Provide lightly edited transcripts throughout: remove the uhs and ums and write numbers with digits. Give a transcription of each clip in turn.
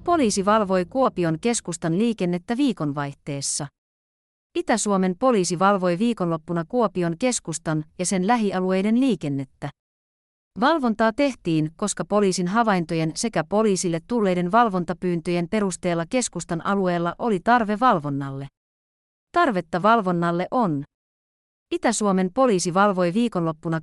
Poliisi valvoi Kuopion keskustan liikennettä viikonvaihteessa. Itä-Suomen poliisi valvoi viikonloppuna Kuopion keskustan ja sen lähialueiden liikennettä. Valvontaa tehtiin, koska poliisin havaintojen sekä poliisille tulleiden valvontapyyntöjen perusteella keskustan alueella oli tarve valvonnalle. Tarvetta valvonnalle on. Itä-Suomen poliisi valvoi viikonloppuna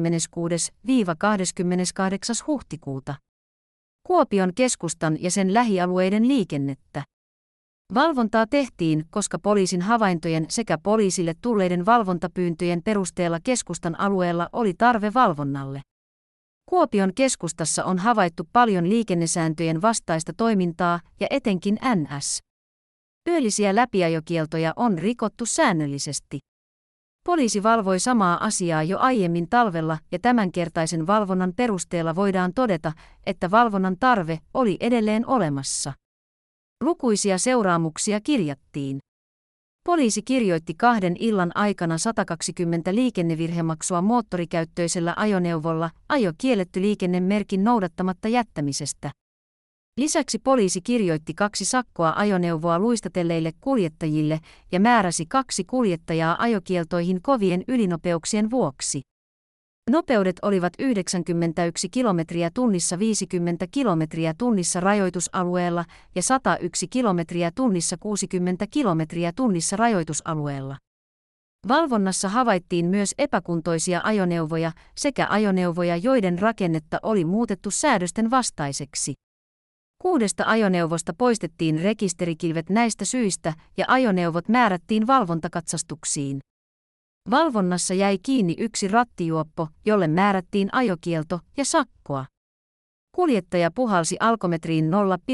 26.–28. huhtikuuta Kuopion keskustan ja sen lähialueiden liikennettä. Valvontaa tehtiin, koska poliisin havaintojen sekä poliisille tulleiden valvontapyyntöjen perusteella keskustan alueella oli tarve valvonnalle. Kuopion keskustassa on havaittu paljon liikennesääntöjen vastaista toimintaa ja etenkin NS. Yöllisiä läpiajokieltoja on rikottu säännöllisesti. Poliisi valvoi samaa asiaa jo aiemmin talvella ja tämänkertaisen valvonnan perusteella voidaan todeta, että valvonnan tarve oli edelleen olemassa. Lukuisia seuraamuksia kirjattiin. Poliisi kirjoitti 2 illan aikana 120 liikennevirhemaksua moottorikäyttöisellä ajoneuvolla ajo kielletty liikennemerkin noudattamatta jättämisestä. Lisäksi poliisi kirjoitti 2 sakkoa ajoneuvoa luistatelleille kuljettajille ja määräsi 2 kuljettajaa ajokieltoihin kovien ylinopeuksien vuoksi. Nopeudet olivat 91 kilometriä tunnissa 50 kilometriä tunnissa rajoitusalueella ja 101 kilometriä tunnissa 60 kilometriä tunnissa rajoitusalueella. Valvonnassa havaittiin myös epäkuntoisia ajoneuvoja sekä ajoneuvoja, joiden rakennetta oli muutettu säädösten vastaiseksi. 6 ajoneuvosta poistettiin rekisterikilvet näistä syistä ja ajoneuvot määrättiin valvontakatsastuksiin. Valvonnassa jäi kiinni 1 rattijuoppo, jolle määrättiin ajokielto ja sakkoa. Kuljettaja puhalsi alkometriin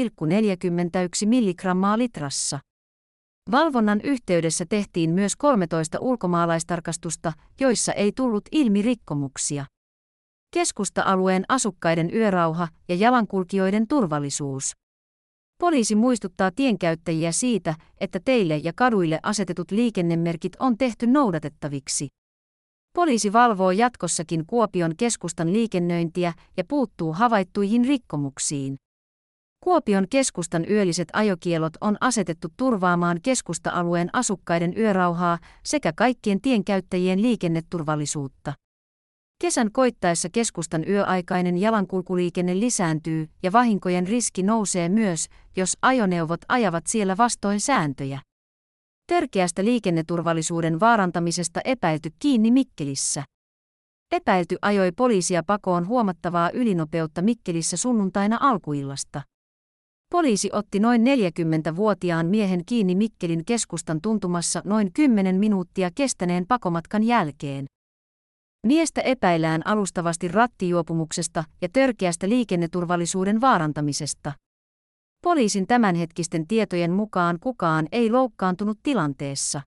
0,41 milligrammaa litrassa. Valvonnan yhteydessä tehtiin myös 13 ulkomaalaistarkastusta, joissa ei tullut ilmi rikkomuksia. Keskusta-alueen asukkaiden yörauha ja jalankulkijoiden turvallisuus. Poliisi muistuttaa tienkäyttäjiä siitä, että teille ja kaduille asetetut liikennemerkit on tehty noudatettaviksi. Poliisi valvoo jatkossakin Kuopion keskustan liikennöintiä ja puuttuu havaittuihin rikkomuksiin. Kuopion keskustan yölliset ajokiellot on asetettu turvaamaan keskusta-alueen asukkaiden yörauhaa sekä kaikkien tienkäyttäjien liikenneturvallisuutta. Kesän koittaessa keskustan yöaikainen jalankulkuliikenne lisääntyy ja vahinkojen riski nousee myös, jos ajoneuvot ajavat siellä vastoin sääntöjä. Törkeästä liikenneturvallisuuden vaarantamisesta epäilty kiinni Mikkelissä. Epäilty ajoi poliisia pakoon huomattavaa ylinopeutta Mikkelissä sunnuntaina alkuillasta. Poliisi otti noin 40-vuotiaan miehen kiinni Mikkelin keskustan tuntumassa noin 10 minuuttia kestäneen pakomatkan jälkeen. Miestä epäillään alustavasti rattijuopumuksesta ja törkeästä liikenneturvallisuuden vaarantamisesta. Poliisin tämänhetkisten tietojen mukaan kukaan ei loukkaantunut tilanteessa.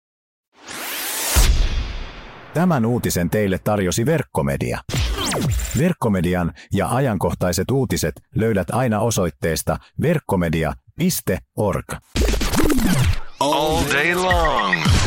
Tämän uutisen teille tarjosi Verkkomedia. Verkkomedian ja ajankohtaiset uutiset löydät aina osoitteesta verkkomedia.org. All day long.